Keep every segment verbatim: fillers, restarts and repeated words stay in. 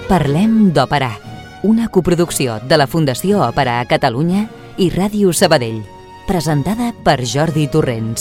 Parlem d'Òpera, una coproducció de la Fundació Òpera a Catalunya i Ràdio Sabadell, presentada per Jordi Torrents.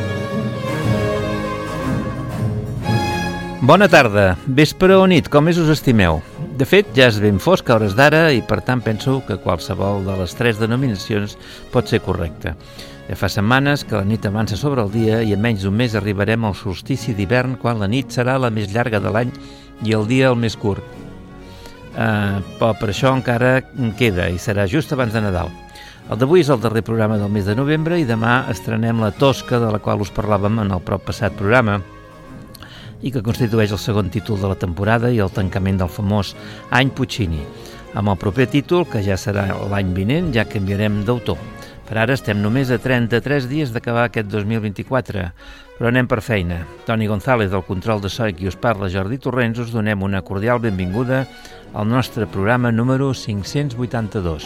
Bona tarda, vespre o nit, com més us estimeu. De fet, ja és ben fosc a hores d'ara i per tant penso que qualsevol de les tres denominacions pot ser correcta. Ja fa setmanes que la nit avança sobre el dia i en menys d'un mes arribarem al solstici d'hivern, quan la nit serà la més llarga de l'any i el dia el més curt. Uh, però per això encara queda i serà just abans de Nadal. El d'avui és el darrer programa del mes de novembre i demà estrenem La Tosca, de la qual us parlàvem en el prop passat programa i que constitueix el segon títol de la temporada i el tancament del famós Any Puccini. Amb el proper títol, que ja serà l'any vinent, ja canviarem d'autor. Per ara estem només a trenta-tres dies d'acabar aquest dos mil vint-i-quatre, però anem per feina. Toni González, del control de so, i qui us parla, Jordi Torrents, us donem una cordial benvinguda al nostre programa número cinc-cents vuitanta-dos.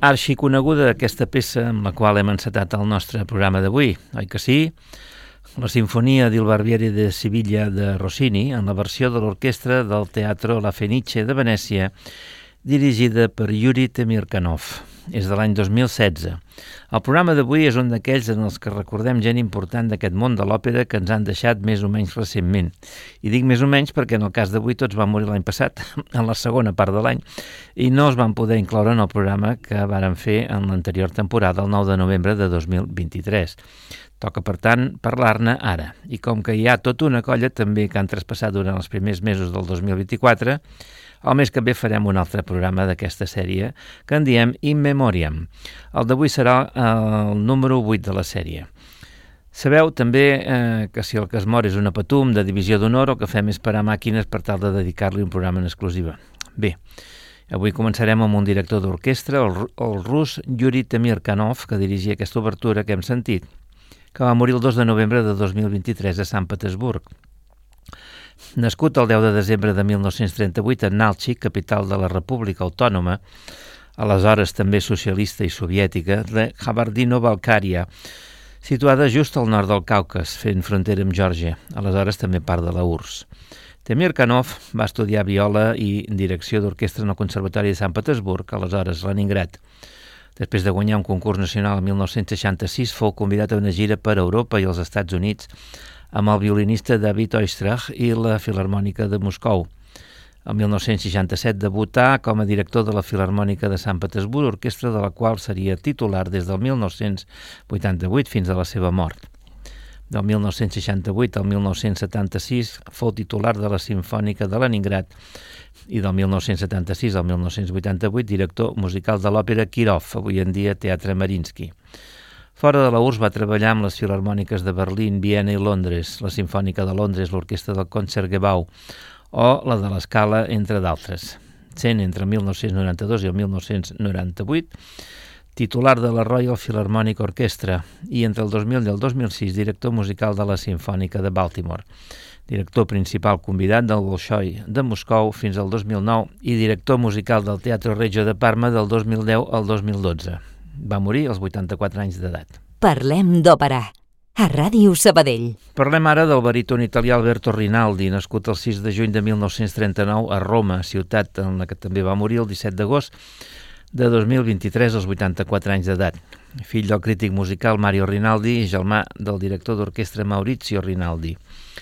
Arxiconeguda aquesta peça amb la qual hem encetat el nostre programa d'avui, oi que sí? La Sinfonia del Barbiere de Siviglia de Rossini, en la versió de l'orquestra del Teatro La Fenice de Venècia, dirigida per Yuri Temirkanov. És de l'any dos mil setze. El programa d'avui és un d'aquells en els que recordem gent important d'aquest món de l'òpera que ens han deixat més o menys recentment. I dic més o menys perquè en el cas d'avui tots van morir l'any passat, en la segona part de l'any, i no es van poder incloure en el programa que varen fer en l'anterior temporada, el nou de novembre de dos mil vint-i-tres. Toca, per tant, parlar-ne ara. I com que hi ha tota una colla també que han traspassat durant els primers mesos del dos mil vint-i-quatre, el mes que ve farem un altre programa d'aquesta sèrie que en diem In Memoriam. El d'avui serà el número vuit de la sèrie. Sabeu també eh, que si el que es mor és una patum de divisió d'honor, el que fem és parar màquines per tal de dedicar-li un programa en exclusiva. Bé, avui començarem amb un director d'orquestra, el, el rus Yuri Temirkanov, que dirigia aquesta obertura que hem sentit, que va morir el dos de novembre de dos mil vint-i-tres a Sant Petersburg. Nascut el deu de desembre de mil nou-cents trenta-vuit a Nalchik, capital de la República Autònoma, aleshores també socialista i soviètica, de Kabardino-Balkària, situada just al nord del Caucas, fent frontera amb Geòrgia, aleshores també part de la U R S S. Temirkanov va estudiar viola i direcció d'orquestra en el Conservatori de Sant Petersburg, aleshores Leningrad. Després de guanyar un concurs nacional el mil nou-cents seixanta-sis, fou convidat a una gira per Europa i els Estats Units amb el violinista David Oistrakh i la Filharmònica de Moscou. El mil nou-cents seixanta-set debutà com a director de la Filharmònica de Sant Petersburg, orquestra de la qual seria titular des del mil nou-cents vuitanta-vuit fins a la seva mort. Del mil nou-cents seixanta-vuit al mil nou-cents setanta-sis fou titular de la Simfònica de Leningrad i del mil nou-cents setanta-sis al mil nou-cents vuitanta-vuit director musical de l'òpera Kirov, avui en dia Teatre Mariinsky. Fora de la U R S S va treballar amb les filharmòniques de Berlín, Viena i Londres, la Simfònica de Londres, l'Orquestra del Concertgebouw o la de l'Escala, entre d'altres. Sent entre mil nou-cents noranta-dos i el mil nou-cents noranta-vuit titular de la Royal Philharmonic Orchestra i entre el dos mil i el dos mil sis director musical de la Simfònica de Baltimore, director principal convidat del Bolshoi de Moscou fins al dos mil nou i director musical del Teatro Regio de Parma del dos mil deu al dos mil dotze. Va morir als vuitanta-quatre anys d'edat. Parlem d'òpera, a Ràdio Sabadell. Parlem ara del baríton italià Alberto Rinaldi, nascut el sis de juny de mil nou-cents trenta-nou a Roma, ciutat en la que també va morir el disset d'agost de dos mil vint-i-tres als vuitanta-quatre anys d'edat. Fill del crític musical Mario Rinaldi i germà del director d'orquestra Maurizio Rinaldi.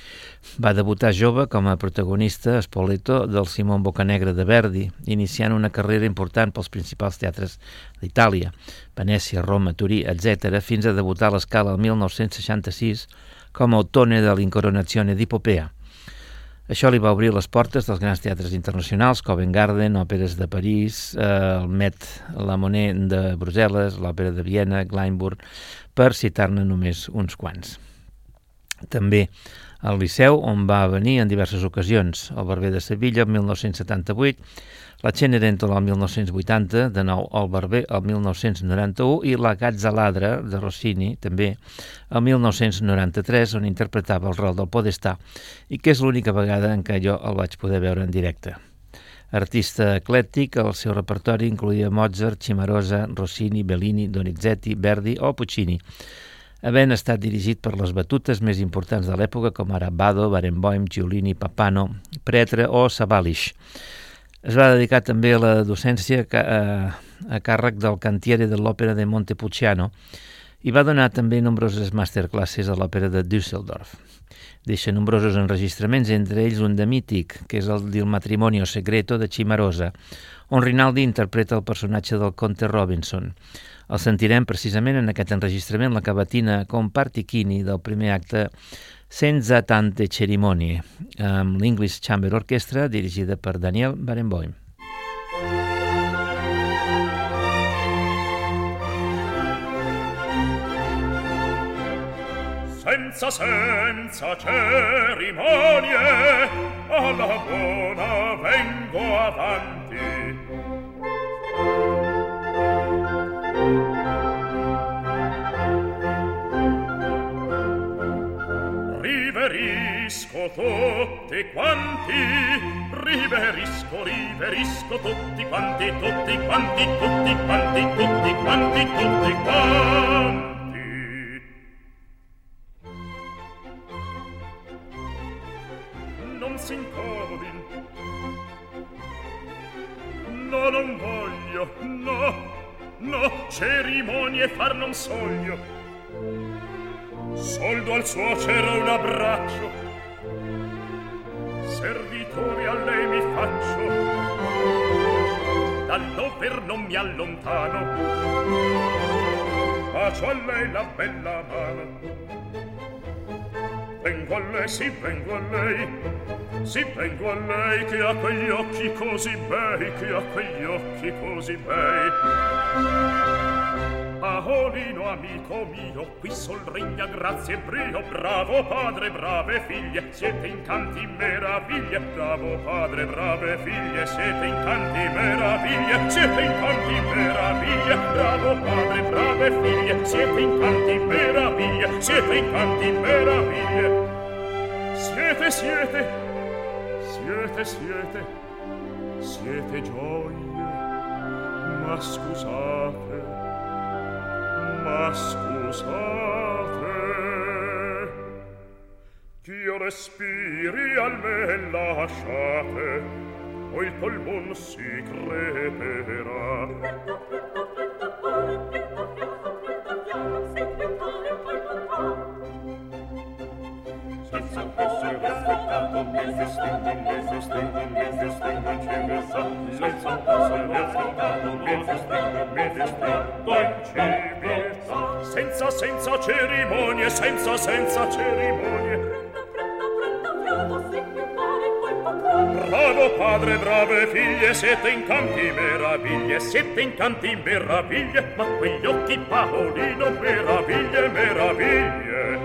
Va debutar jove com a protagonista a Spoleto del Simon Boccanegra de Verdi, iniciant una carrera important pels principals teatres d'Itàlia, Venècia, Roma, Turí, etcètera, fins a debutar a l'Escala el mil nou-cents seixanta-sis com a Ottone de l'Incoronazione di Popea. Això li va obrir les portes dels grans teatres internacionals, Covent Garden, òperes de París, eh, el Met La Monnaie de Brussel·les, l'Òpera de Viena, Glyndebourg, per citar-ne només uns quants. També al Liceu, on va venir en diverses ocasions, el Barber de Sevilla el mil nou-cents setanta-vuit, la Cenerentola el mil nou-cents vuitanta, de nou el Barber el mil nou-cents noranta-u i la Gazzaladra de Rossini, també, el mil nou-cents noranta-tres, on interpretava el rol del Podestà i que és l'única vegada en què jo el vaig poder veure en directe. Artista eclèctic, el seu repertori incloïa Mozart, Cimarosa, Rossini, Bellini, Donizetti, Verdi o Puccini, havent estat dirigit per les batutes més importants de l'època com ara Bado, Barenboim, Giulini, Papano, Pretre o Sawallisch. Es va dedicar també a la docència a càrrec del cantiere de l'òpera de Montepulciano i va donar també nombroses masterclasses a l'òpera de Düsseldorf. Deixa nombrosos enregistraments, entre ells un de mític, que és el del Matrimonio Segreto de Cimarosa, on Rinaldi interpreta el personatge del Conte Robinson. El sentirem precisament en aquest enregistrament la cavatina Compartichini del primer acte Senza tante cerimonie, amb l'English Chamber Orchestra dirigida per Daniel Barenboim. Senza, senza cerimonie, alla buona vengo avanti. Riverisco tutti quanti, riverisco riverisco, riverisco tutti quanti, tutti quanti, tutti quanti, tutti quanti, tutti quanti. Non si incomodin. No, non voglio, no, no, cerimonie far non soglio. Soldo al suocero un abbraccio, servitori a lei mi faccio, dal dover non mi allontano, bacio a lei la bella mano. Vengo a lei, sì, vengo a lei, sì, vengo a lei, che ha quegli occhi così bei, che ha quegli occhi così bei. Paolino, amico mio, qui sol regna grazia e brio, bravo padre, brave figlie, siete incanti meraviglie, bravo padre, brave figlie, siete incanti meraviglie, siete incanti meraviglie, bravo padre, brave figlie, siete incanti meraviglie, siete incanti meraviglie. Siete, siete, siete, siete, siete gioie, ma scusate, ma scusate, ch'io respiri almen lasciate, o il polmon si creperà. Senza essere aspettato, mi festengo, mi festengo, mi festengo in civiltà. Senza essere aspettato, mi festengo, mi festengo in civiltà. Senza, senza cerimonie, senza, senza cerimonie. Bravo padre, brave figlie, siete incanti meraviglie, siete incanti meraviglie, ma quegli occhi Paolino, meraviglie, meraviglie.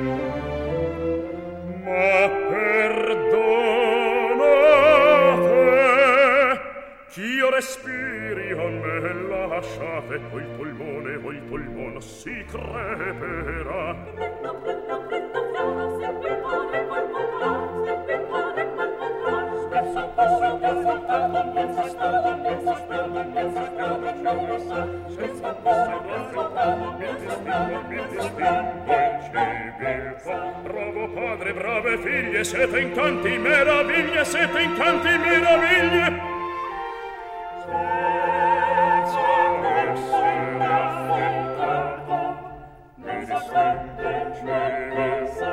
Ma perdonate, ch'io respiri a me lasciate, o il polmone, o il polmone si creperà. Spesso posso che ascoltato, mi esistato, mi esistato, mi esistato, senza posso che ascoltato, mi esistato, mi esistato in civiltà. Bravo padre, brave figlie, siete incanti meraviglie, siete incanti meraviglie. Senza essere affettato, mi esistato in civiltà.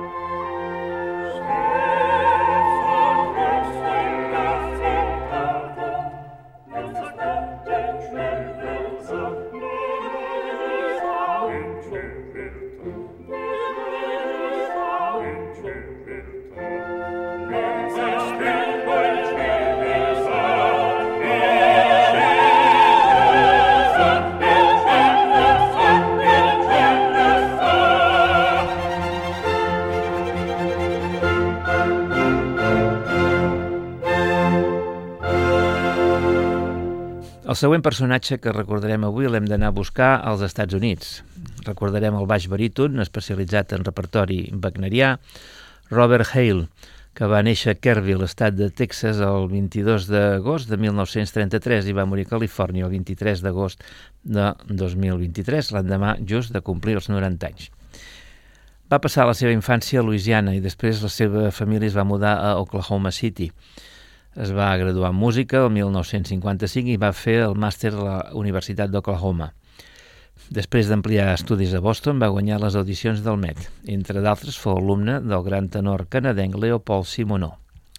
El següent personatge que recordarem avui l'hem d'anar a buscar als Estats Units. Recordarem el baix baríton, especialitzat en repertori wagnerià, Robert Hale, que va néixer a Kerrville, estat de Texas, el vint-i-dos d'agost de mil nou-cents trenta-tres i va morir a Califòrnia el vint-i-tres d'agost de dos mil vint-i-tres, l'endemà just de complir els noranta anys. Va passar la seva infància a Louisiana i després la seva família es va mudar a Oklahoma City. Es va graduar en música el mil nou-cents cinquanta-cinc i va fer el màster a la Universitat d'Oklahoma. Després d'ampliar estudis a Boston, va guanyar les audicions del Met. Entre d'altres, fou alumne del gran tenor canadenc Leopold Simoneau.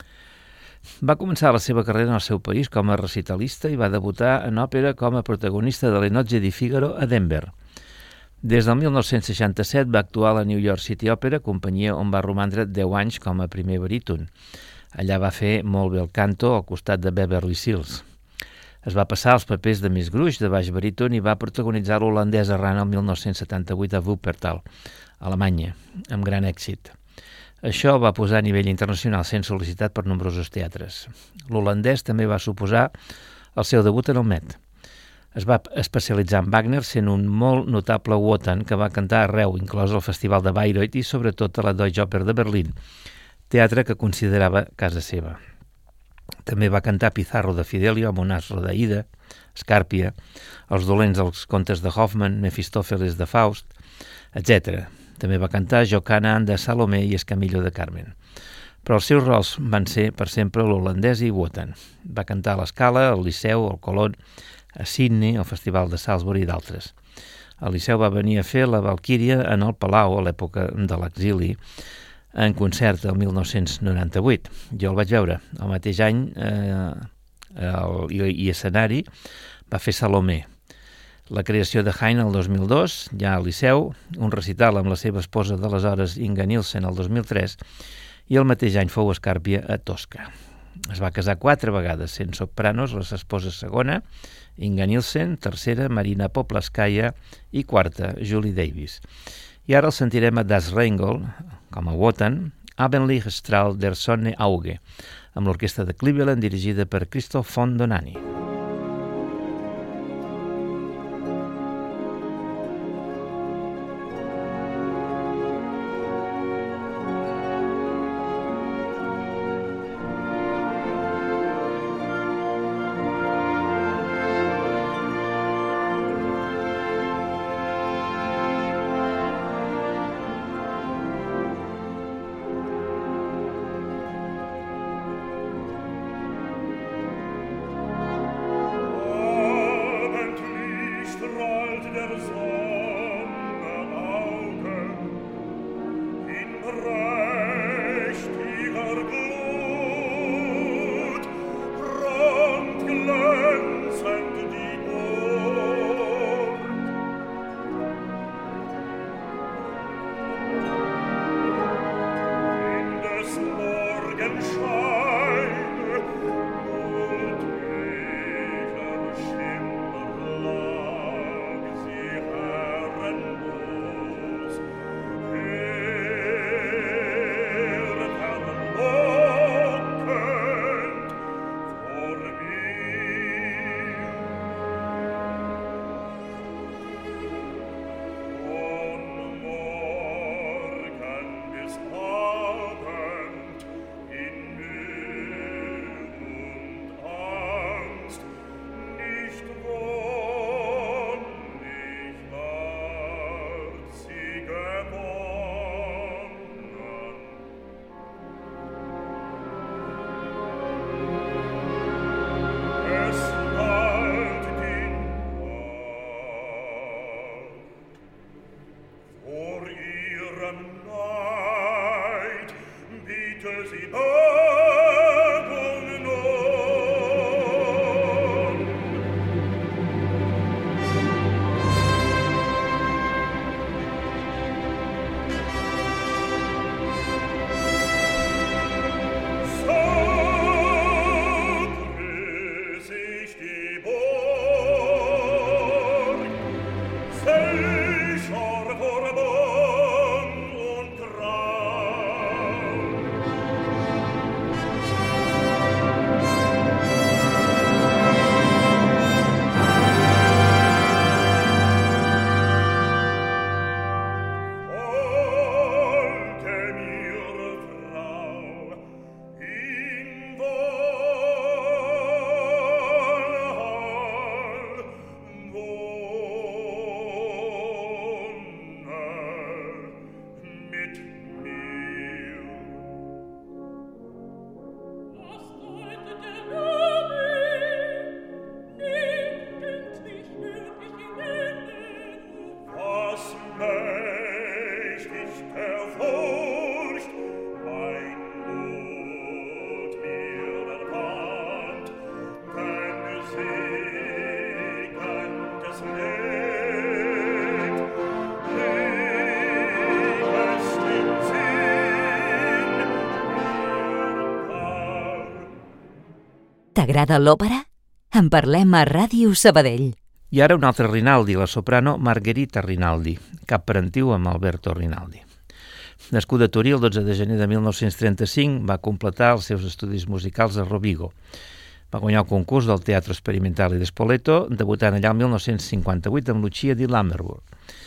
Va començar la seva carrera en el seu país com a recitalista i va debutar en òpera com a protagonista de Le Nozze di Figaro a Denver. Des del mil nou-cents seixanta-set va actuar a la New York City Opera, companyia on va romandre deu anys com a primer baríton. Allà va fer molt bé el canto al costat de Beverly Sills. Es va passar als papers de Miss Gruix, de baix baríton, i va protagonitzar l'holandès Arran el mil nou-cents setanta-vuit a Wuppertal, Alemanya, amb gran èxit. Això va posar a nivell internacional, sent sol·licitat per nombrosos teatres. L'holandès també va suposar el seu debut en el Met. Es va especialitzar en Wagner, sent un molt notable Wotan que va cantar arreu, inclòs al Festival de Bayreuth i sobretot a la Deutsche Oper de Berlín, teatre que considerava casa seva. També va cantar Pizarro de Fidelio, Amonasro d'Aida, Escàrpia, Els dolents dels contes de Hoffmann, Mefistòfeles de Faust, etcètera. També va cantar Jocanan de Salomé i Escamillo de Carmen. Però els seus rols van ser, per sempre, l'holandès i Wotan. Va cantar a l'Escala, al Liceu, al Colón, a Sydney, al Festival de Salisbury i d'altres. Al Liceu va venir a fer la Valquíria en el Palau, a l'època de l'exili, en concert el mil nou-cents noranta-vuit. Jo el vaig veure. El mateix any eh, el, i, i escenari va fer Salomé. La creació de Haydn el dos mil dos, ja al Liceu, un recital amb la seva esposa d'aleshores Inga Nielsen el dos mil tres, i el mateix any fou Escàrpia a Tosca. Es va casar quatre vegades, sent sopranos, la seva esposa segona, Inga Nielsen, tercera, Marina Poplaskaya, i quarta, Julie Davis. I ara el sentirem a Das Rheingold, com a Wotan, Abendliche Strahl der Sonne Auge, amb l'orquestra de Cleveland dirigida per Christoph von Donani. T'agrada l'òpera? En parlem a Ràdio Sabadell. I ara un altre Rinaldi, la soprano Margherita Rinaldi, cap parentiu amb Alberto Rinaldi. Nascuda a Torí el dotze de gener de mil nou-cents trenta-cinc, va completar els seus estudis musicals a Rovigo. Va guanyar el concurs del Teatro Experimentale di Spoleto, debutant allà el mil nou-cents cinquanta-vuit amb Lucia di Lammermoor.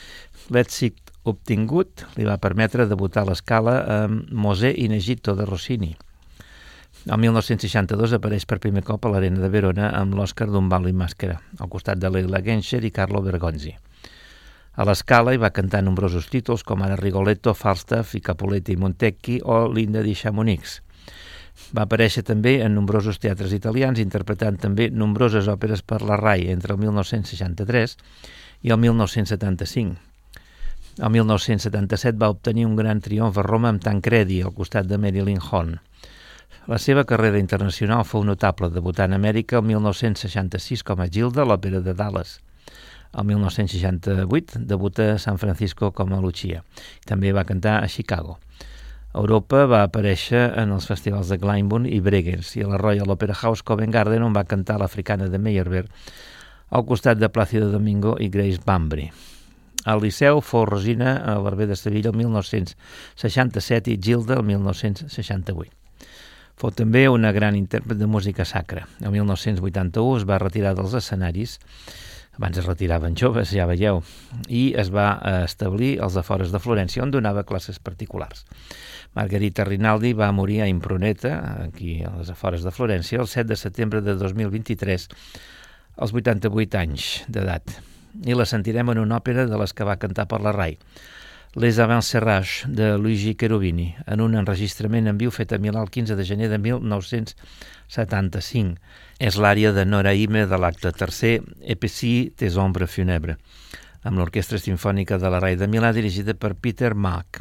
L'èxit obtingut li va permetre debutar a l'Escala amb Mosè in Egitto de Rossini. El mil nou-cents seixanta-dos apareix per primer cop a l'Arena de Verona amb l'Oscar d'un bal i màscara, al costat de Leila Genscher i Carlo Bergonzi. A l'Escala hi va cantar nombrosos títols com ara Rigoletto, Falstaff i Capuletti i Montecchi o Linda di Chamonix. Va aparèixer també en nombrosos teatres italians, interpretant també nombroses òperes per la RAI entre el mil nou-cents seixanta-tres i el mil nou-cents setanta-cinc. El mil nou-cents setanta-set va obtenir un gran triomf a Roma amb Tancredi, al costat de Marilyn Horne. La seva carrera internacional fou notable, debutant a Amèrica el mil nou-cents seixanta-sis com a Gilda a l'Òpera de Dallas. El mil nou-cents seixanta-vuit debuta a San Francisco com a Lucia. També va cantar a Chicago. A Europa va aparèixer en els festivals de Glyndebourne i Bregenz i a la Royal Opera House Covent Garden, on va cantar l'Africana de Meyerbeer al costat de Plácido Domingo i Grace Bambry. Al Liceu fou Rosina a Barber de Sevilla el mil nou-cents seixanta-set i Gilda el mil nou-cents seixanta-vuit. Fou també una gran intèrpret de música sacra. El mil nou-cents vuitanta-u es va retirar dels escenaris, abans es retiraven joves, ja veieu, i es va establir als afores de Florència, on donava classes particulars. Margherita Rinaldi va morir a Impruneta, aquí a les afores de Florència, el set de setembre de dos mil vint-i-tres, als vuitanta-vuit anys d'edat. I la sentirem en una òpera de les que va cantar per la RAI, Les Avancerrages, de Luigi Cherubini, en un enregistrament en viu fet a Milà el quinze de gener de mil nou-cents setanta-cinc. És l'ària de Nora Ime de l'acte tercer, Epessi tes ombres funèbres, amb l'Orquestra Simfònica de la RAI de Milà dirigida per Peter Mack.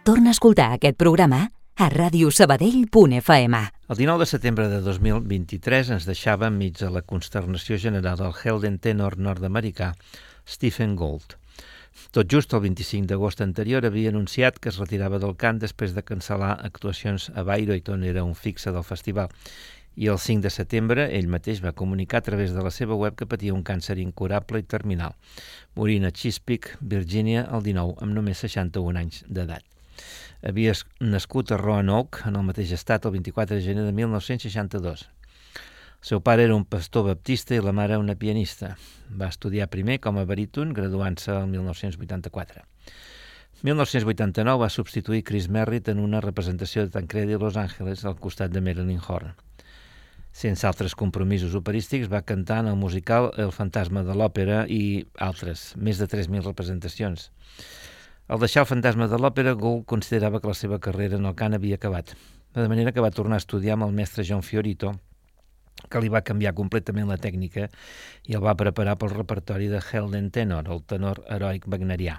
Torna a escoltar aquest programa a ràdio sabadell punt f m. El dinou de setembre de dos mil vint-i-tres ens deixava enmig de la consternació general el Helden tenor nord-americà Stephen Gould. Tot just el vint-i-cinc d'agost anterior havia anunciat que es retirava del cant després de cancel·lar actuacions a Bayreuth, on era un fixe del festival. I el cinc de setembre ell mateix va comunicar a través de la seva web que patia un càncer incurable i terminal, morint a Chesapeake, Virgínia, el dinou, amb només seixanta-un anys d'edat. Havia nascut a Roanoke, en el mateix estat, el vint-i-quatre de gener de mil nou-cents seixanta-dos. El seu pare era un pastor baptista i la mare una pianista. Va estudiar primer com a baríton, graduant-se el mil nou-cents vuitanta-quatre. mil nou-cents vuitanta-nou va substituir Chris Merritt en una representació de Tancredi a Los Angeles al costat de Marilyn Horne. Sense altres compromisos operístics, va cantar en el musical El fantasma de l'òpera i altres, més de tres mil representacions. Al deixar el fantasma de l'òpera, Gould considerava que la seva carrera en el cant havia acabat, de manera que va tornar a estudiar amb el mestre John Fiorito, que li va canviar completament la tècnica i el va preparar pel repertori de Helden tenor, el tenor heroic wagnerià.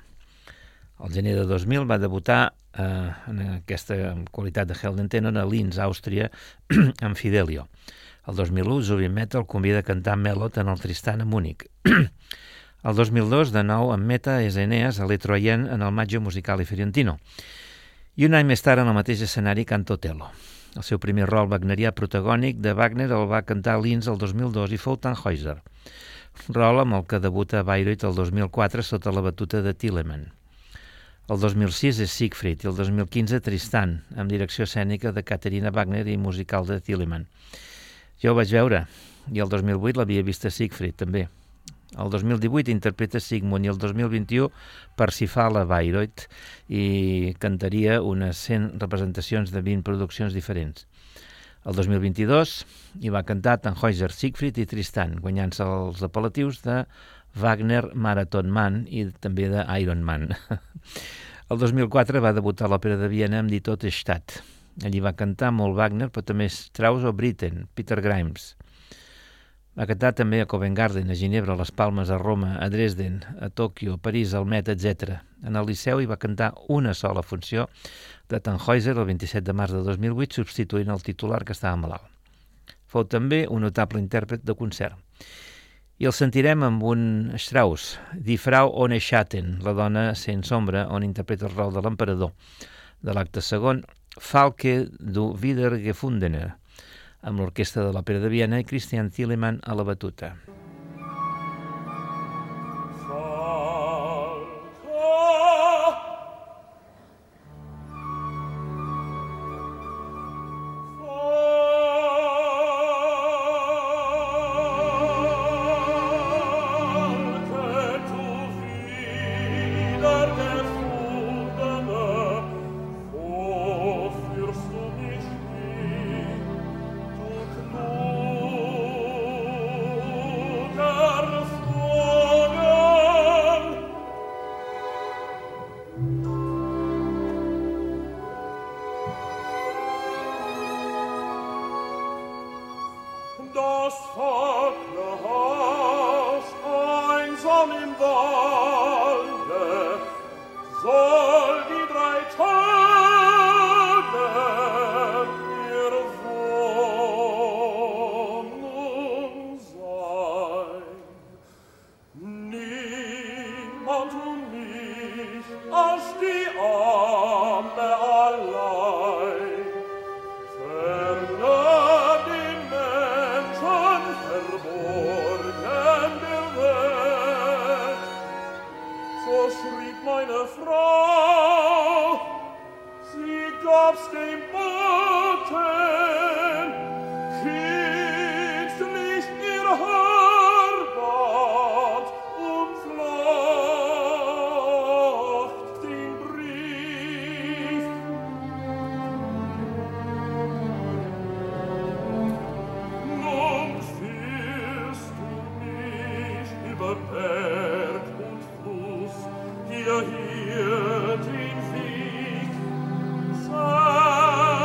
El gener de dos mil va debutar eh, en aquesta qualitat de Helden tenor a Linz, Àustria, amb Fidelio. El dos mil u, Zubin Mehta el convida a cantar Melot en el Tristan a Múnich. El dos mil dos, de nou, amb Mehta és Eneas a Letroyen en el Maggio Musicale Fiorentino. I un any més tard, en el mateix escenari, canta Otello. El seu primer rol wagnerià protagònic de Wagner el va cantar a Linz el dos mil dos i fou Tannhäuser, rol amb el que debuta a Bayreuth el dos mil quatre sota la batuta de Telemann. El dos mil sis és Siegfried i el dos mil quinze Tristan, amb direcció escènica de Katharina Wagner i musical de Telemann. Jo ho vaig veure, i el dos mil vuit l'havia vist a Siegfried, també. El dos mil divuit interpreta Sigmund i el dos mil vint-i-u Parsifal a Bayreuth i cantaria unes cent representacions de vint produccions diferents. El dos mil vint-i-dos hi va cantar Tannhäuser, Siegfried i Tristan, guanyant-se els apel·latius de Wagner Marathon Man i també de Iron Man. El dos mil quatre va debutar a l'Òpera de Viena amb Die Tote Stadt. Allí va cantar molt Wagner, però també Strauss o Britten, Peter Grimes. Va cantar també a Covent Garden, a Ginebra, a Les Palmes, a Roma, a Dresden, a Tòquio, a París, al Met, etcètera. En el Liceu hi va cantar una sola funció de Tannhäuser el vint-i-set de març de dos mil vuit, substituint el titular que estava malalt. Fou també un notable intèrpret de concert. I el sentirem amb un Strauss, Die Frau ohne Schatten, la dona sense ombra, on interpreta el rol de l'emperador. De l'acte segon, Falke du Wiedergefundene, amb l'orquestra de l'Òpera de Viena i Christian Thielemann a la batuta. Hier, hier, den Weg, sei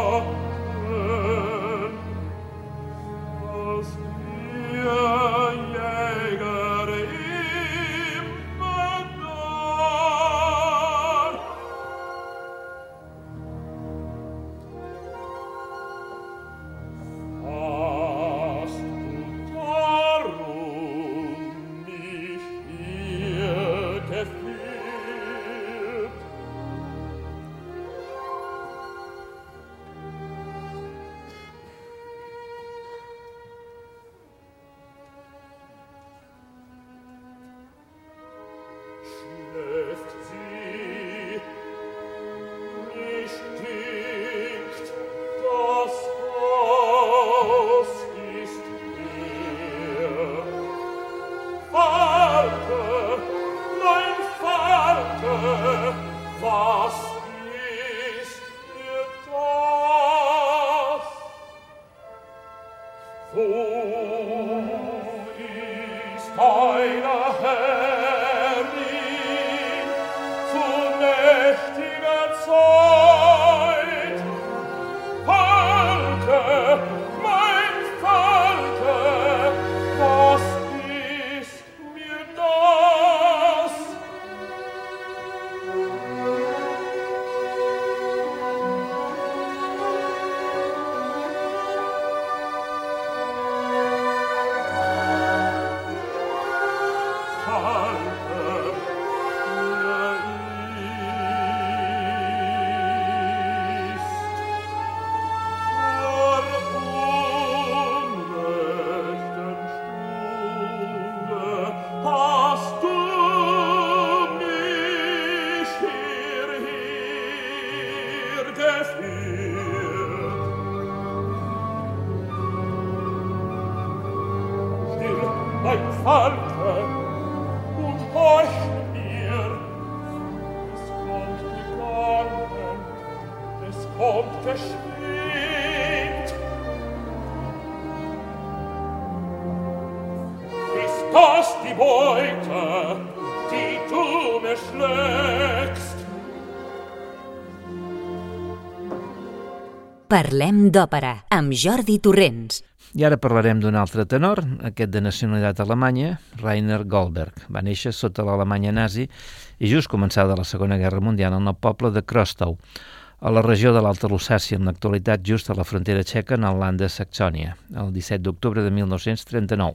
Parlem d'òpera, amb Jordi Torrents. I ara parlarem d'un altre tenor, aquest de nacionalitat alemanya, Rainer Goldberg. Va néixer sota l'Alemanya nazi i just començada la Segona Guerra Mundial en el poble de Krostau, a la regió de l'Alta Lusàcia, en l'actualitat just a la frontera txeca en el land de Saxònia, el disset d'octubre de mil nou-cents trenta-nou.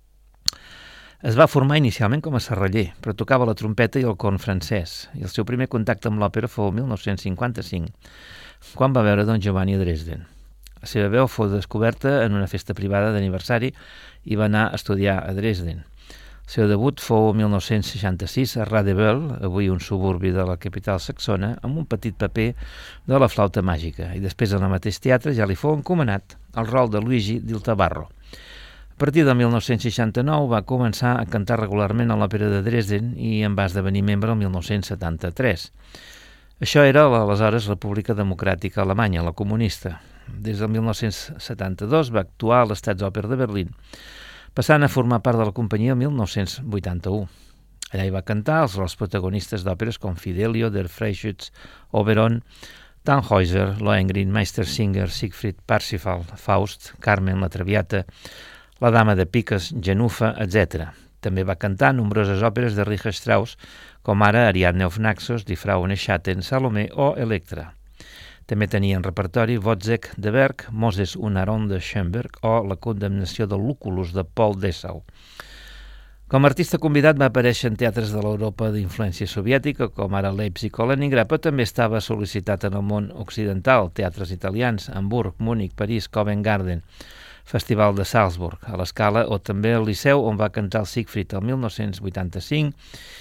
Es va formar inicialment com a serraller, però tocava la trompeta i el corn francès, i el seu primer contacte amb l'òpera fou el mil nou-cents cinquanta-cinc, quan va veure Don Giovanni a Dresden. La seva veu fou descoberta en una festa privada d'aniversari i va anar a estudiar a Dresden. El seu debut fou el mil nou-cents seixanta-sis a Radebeul, avui un suburbi de la capital saxona, amb un petit paper de la flauta màgica, i després en el mateix teatre ja li fou encomanat el rol de Luigi Dil Tabarro. A partir del mil nou-cents seixanta-nou va començar a cantar regularment a l'òpera de Dresden i en va esdevenir membre el mil nou-cents setanta-tres. Això era l'aleshores República Democràtica Alemanya, la comunista. Des del mil nou-cents setanta-dos va actuar a l'Staatsoper de Berlín, passant a formar part de la companyia el mil nou-cents vuitanta-u. Allà hi va cantar els rols protagonistes d'òperes com Fidelio, Der Freischütz, Oberon, Tannhäuser, Lohengrin, Meistersinger, Siegfried, Parsifal, Faust, Carmen, la Traviata, la Dama de Piques, Genufa, etcètera. També va cantar nombroses òperes de Richard Strauss, com ara Ariadne auf Naxos, Die Frau ohne Schatten, Salomé o Electra. També tenia en repertori Wozzeck de Berg, Moses und Aaron de Schoenberg o La condemnació de Lucullus de Paul Dessau. Com a artista convidat va aparèixer en teatres de l'Europa d'influència soviètica, com ara Leipzig o Leningrad, però també estava sol·licitat en el món occidental, teatres italians, Hamburg, Múnich, París, Covent Garden, Festival de Salzburg, a l'Escala, o també al Liceu, on va cantar el Siegfried el mil nou-cents vuitanta-cinc,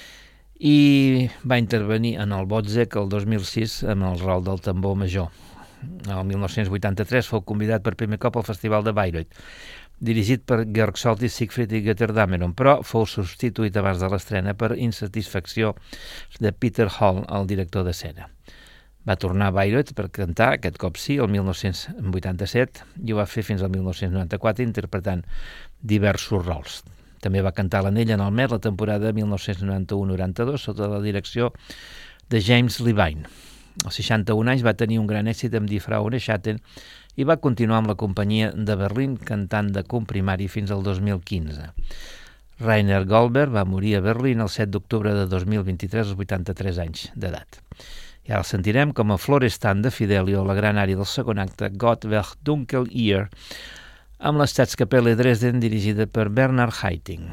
i va intervenir en el Wozzeck el dos mil sis amb el rol del tambor major. El mil nou-cents vuitanta-tres fou convidat per primer cop al Festival de Bayreuth, dirigit per Georg Solti, Siegfried i Götterdammerung, però fou substituït abans de l'estrena per insatisfacció de Peter Hall, el director d'escena. Va tornar a Bayreuth per cantar, aquest cop sí, el mil nou-cents vuitanta-set, i ho va fer fins al mil nou-cents noranta-quatre interpretant diversos rols. També va cantar a l'Anella en el Met la temporada mil nou-cents noranta-u noranta-dos sota la direcció de James Levine. Als seixanta-un anys va tenir un gran èxit amb Die Frau ohne Schatten i va continuar amb la companyia de Berlín cantant de comprimari fins al dos mil quinze. Rainer Goldberg va morir a Berlín el set d'octubre de dos mil vint-i-tres als vuitanta-tres anys d'edat. I ara el sentirem com a Florestan de Fidelio, la gran ària del segon acte, Gott wird dunkel hier, amb la Staatskapelle Dresden dirigida per Bernhard Haitink.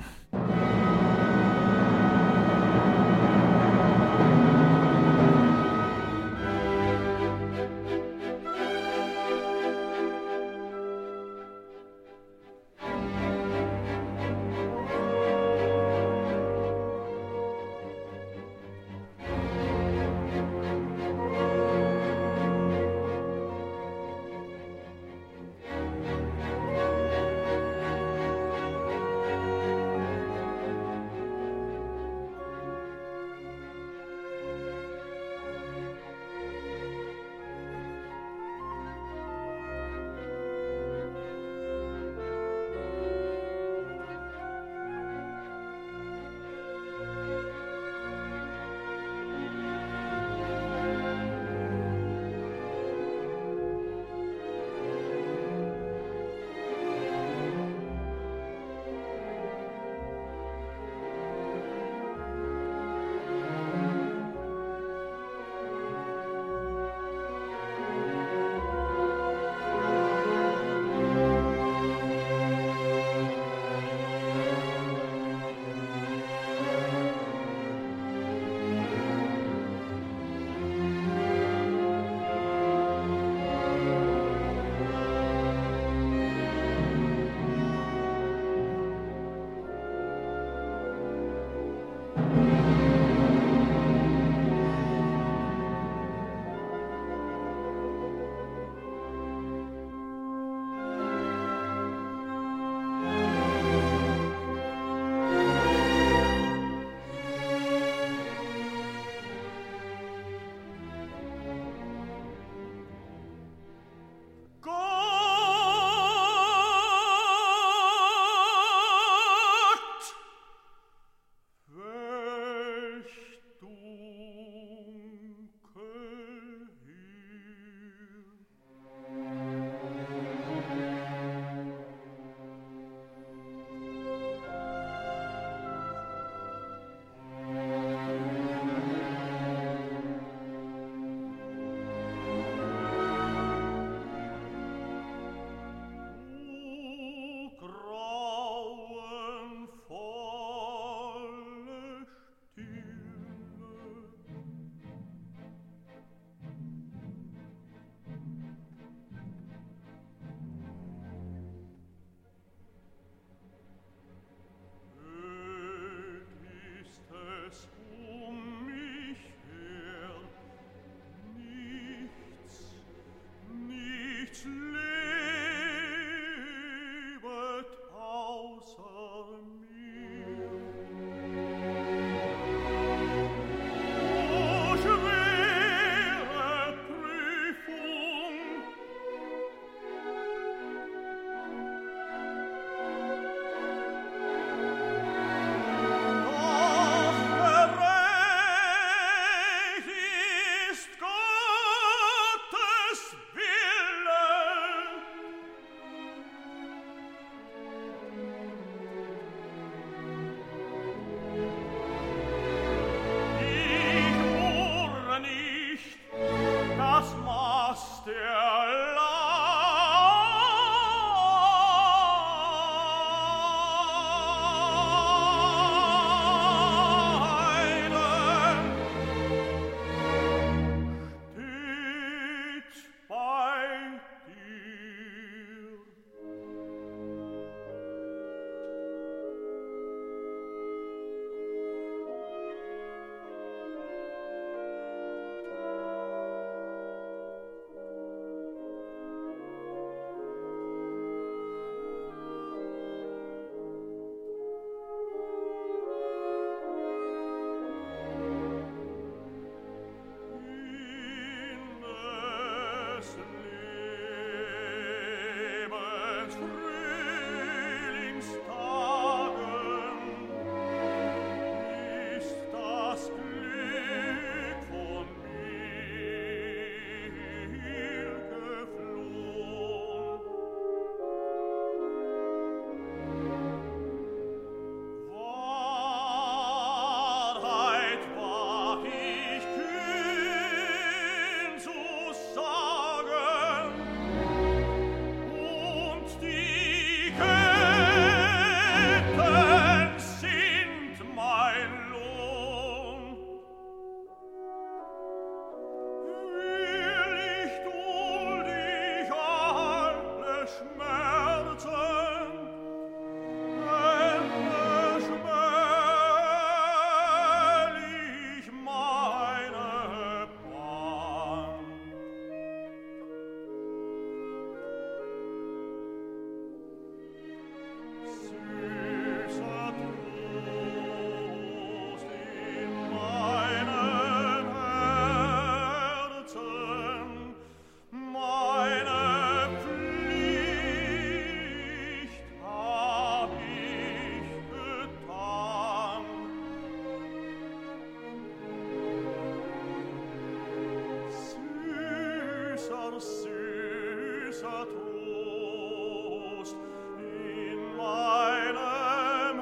süßer, süßer Trost in meinem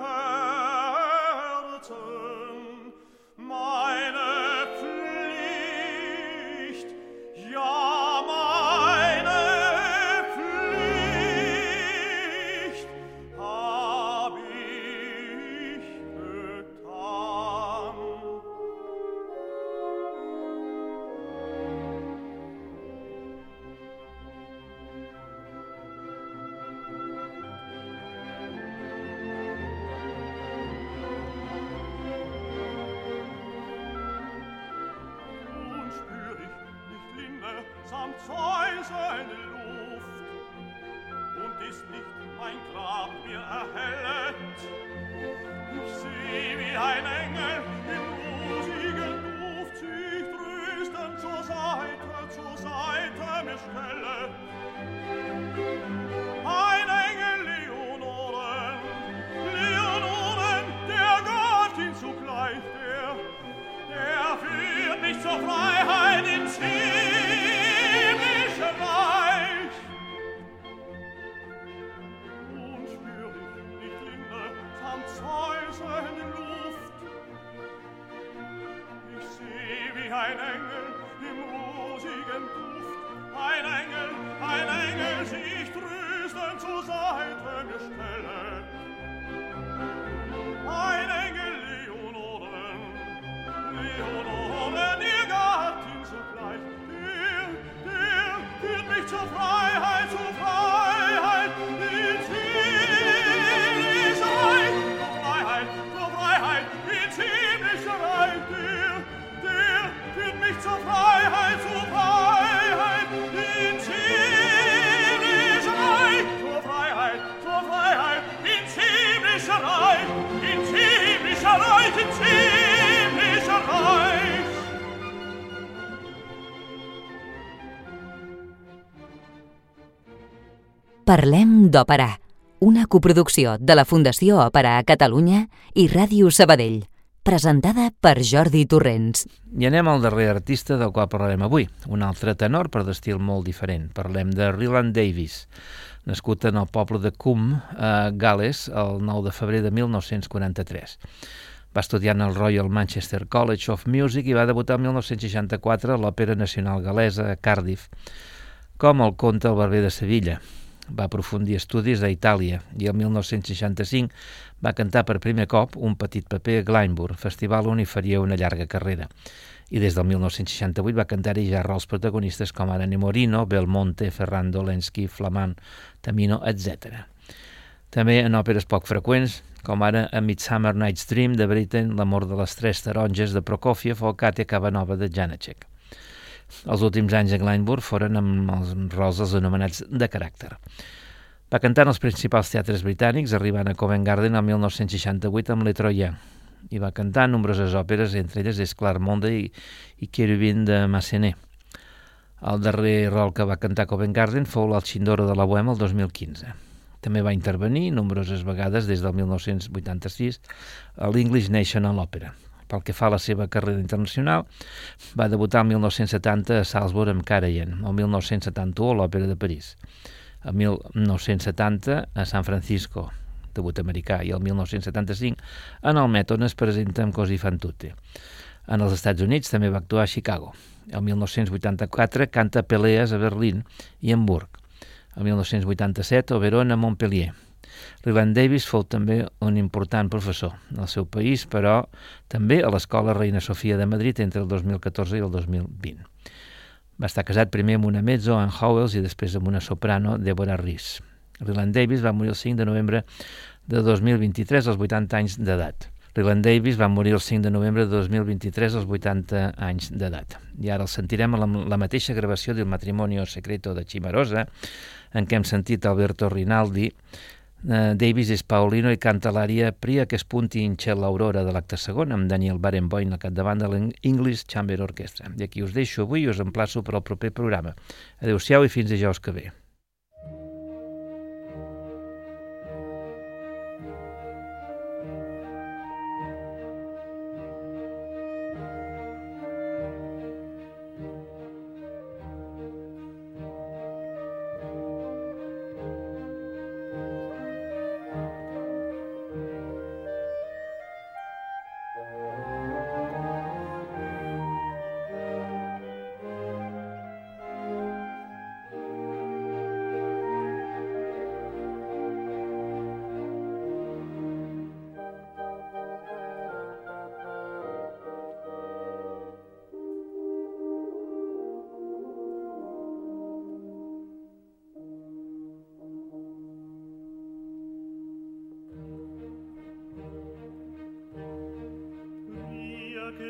Herzen, meine Pflicht, ja, meine Pflicht hab ich getan. Nun spür ich nicht Linde samt Zeus in der Luft, und ist nicht mein Grab mir erhellet. Ich seh wie ein Engel im rosigen Duft sich tröstend zur Seite, zur Seite mir stellet. Ein Engel Leonoren, Leonoren, der Göttin zugleich, der, der führt mich zur Freiheit ins himmlische Reich. Nun spür ich nicht Linde samt Zeus in der Luft. Ich seh wie ein Engel im rosigen Duft, ein Engel, ein Engel sich tröstend zur Seite mir stellen. Ein Engel Leonoren, Leonoren, ihr Gattin zugleich, der, der führt mich zur Freiheit, zur Freiheit, ins himmlische Reich, zur Freiheit, zur Freiheit, ins himmlische Reich, der, der führt mich zur Freiheit, zur Freiheit, ins himmlische Reich, zur Freiheit, zur Freiheit, ins himmlische Reich, ins himmlische Reich, ins himmlische Reich. Parlem d'Òpera, una coproducció de la Fundació Òpera a Catalunya i Ràdio Sabadell, presentada per Jordi Torrents. I anem al darrer artista del qual parlarem avui, un altre tenor però d'estil molt diferent. Parlem de Ryland Davies, nascut en el poble de Coombe, a Gal·les, el nou de febrer de mil nou-cents quaranta-tres. Va estudiar en el Royal Manchester College of Music i va debutar el mil nou-cents seixanta-quatre a l'Òpera Nacional Gal·lesa a Cardiff, com el conte El barber de Sevilla. Va aprofundir estudis a Itàlia i el mil nou-cents seixanta-cinc va cantar per primer cop un petit paper a Glyndebourne, festival on hi faria una llarga carrera. I des del mil nou-cents seixanta-vuit va cantar-hi ja rols protagonistes com ara Nemorino, Belmonte, Ferrando, Lenski, Flamand, Tamino, etcètera. També en òperes poc freqüents, com ara A Midsummer Night's Dream de Britten, L'amor de les tres taronges de Prokofiev o Katia Kavanova de Janacek. Els últims anys a Glyndebourne foren amb els rols dels anomenats de caràcter. Va cantar en els principals teatres britànics, arribant a Covent Garden el mil nou-cents seixanta-vuit amb Les Troyens, i va cantar nombroses òperes, entre elles és Clairmonde i, i Cherubin de Massenet. El darrer rol que va cantar a Covent Garden fou l'Alcindoro de la Bohème el dos mil quinze. També va intervenir nombroses vegades des del mil nou-cents vuitanta-sis a l'English National Opera. Pel que fa a la seva carrera internacional, va debutar el mil nou-cents setanta a Salzburg amb Karajan, el mil nou-cents setanta-u a l'Òpera de París, el mil nou-cents setanta a San Francisco, debut americà, i el mil nou-cents setanta-cinc en el Met, on es presenta amb Così fan tutte. En els Estats Units també va actuar a Chicago. El mil nou-cents vuitanta-quatre canta Peleas a Berlín i Hamburg. El mil nou-cents vuitanta-set Oberon a Montpellier. Ryland Davies fou també un important professor al seu país, però també a l'Escola Reina Sofia de Madrid entre el dos mil catorze i el dos mil vint. Va estar casat primer amb una mezzo, Anne Howells, i després amb una soprano, Deborah Rees. Ryland Davies va morir el cinc de novembre de dos mil vint-i-tres als vuitanta anys d'edat. Ryland Davies va morir el cinc de novembre de dos mil vint-i-tres als vuitanta anys d'edat. I ara el sentirem a la, la mateixa gravació del Matrimonio Secreto de Cimarosa, en què hem sentit Alberto Rinaldi. Uh, Davies és Paulino i canta l'ària Pria che spunti in ciel l'aurora de l'acte segon amb Daniel Barenboim al capdavant de l'English Chamber Orchestra. I aquí us deixo avui i us emplaço per al proper programa. Adéu-siau i fins dijous que ve.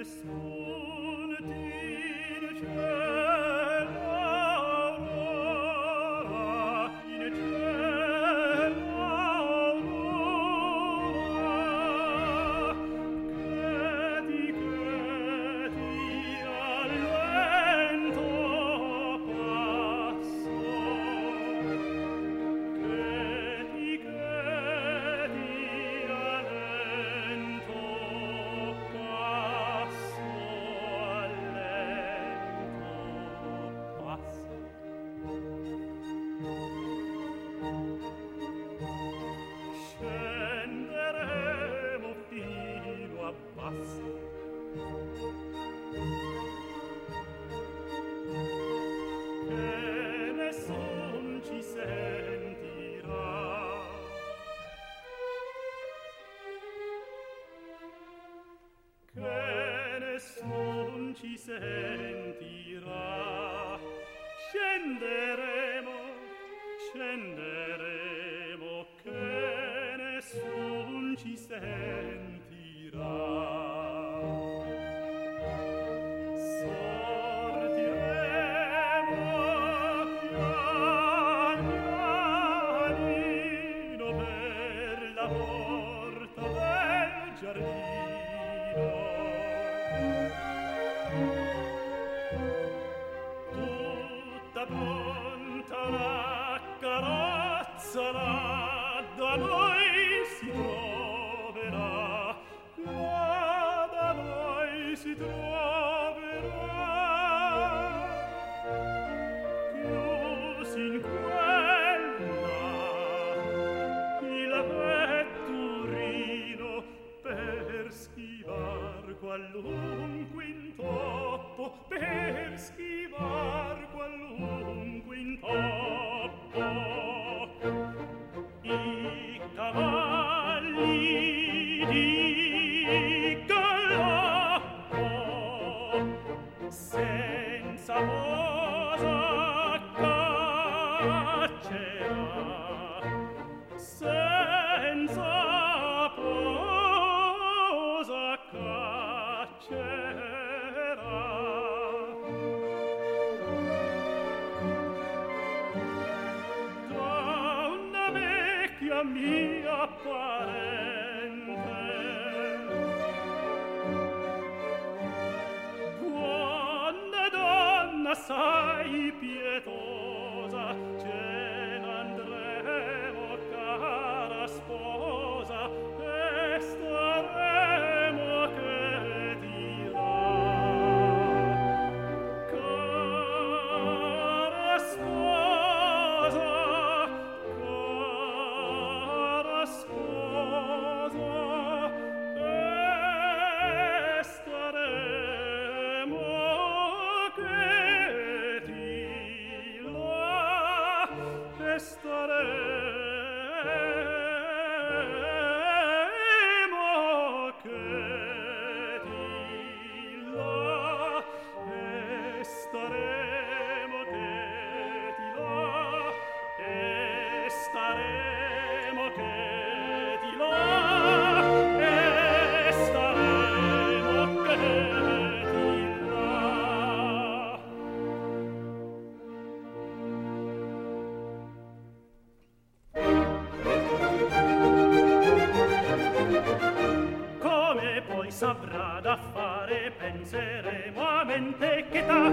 Saprà da fare, penseremo a mente che t'ha.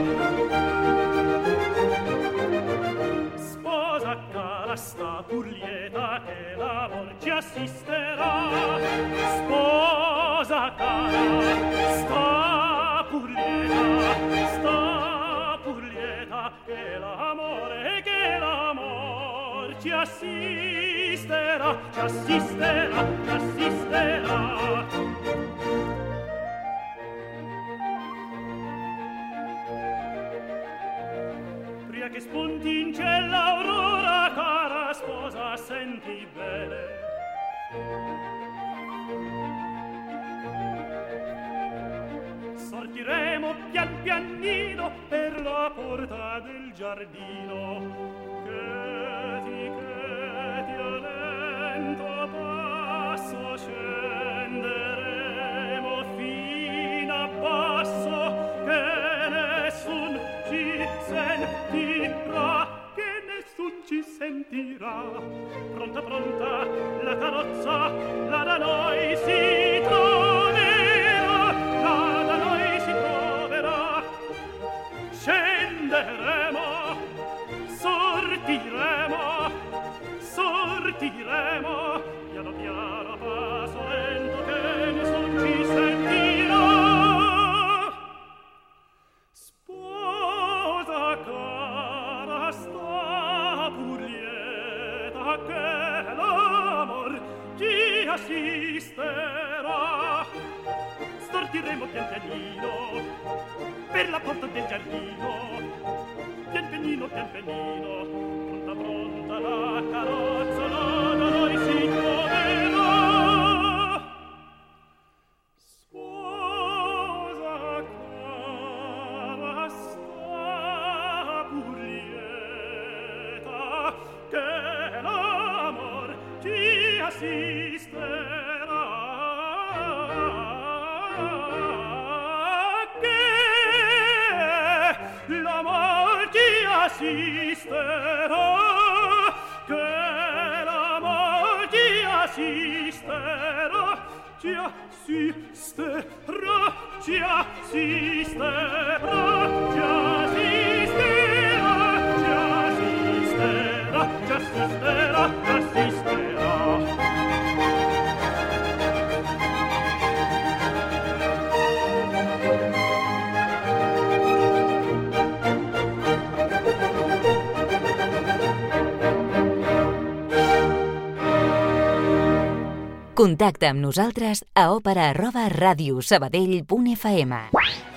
Sposa cara sta pur lieta che l'amor ci assisterà. Sposa cara sta pur lieta, sta pur lieta che l'amore, che l'amor ci assisterà, ci assisterà, ci assisterà. Che spunti in cielo l'aurora, cara sposa, senti bene. Sortiremo pian pianino per la porta del giardino. Cheti, cheti, a lento passo scenderemo fino a carrozza, là da noi si troverà, là da noi si troverà. Scenderemo, sortiremo, sortiremo, piano piano, passo lento che nessun ci sentirà. Sposa cara, sta pur lieta che l'amor ti assisterà. Sortiremo pian pianino per la porta del giardino, pian pianino, pian pianino, pronta pronta la carrozza, là da noi si troverà. Sposa cara, sta pur lieta che l'amor ti assisterà. L'amor ti assisterà, che l'amor ti assisterà, ti assisterà, ti assisterà, ti assisterà, ti assisterà, ti assisterà, ti assisterà. Contacta amb nosaltres a òpera arroba radiosabadell punt f m.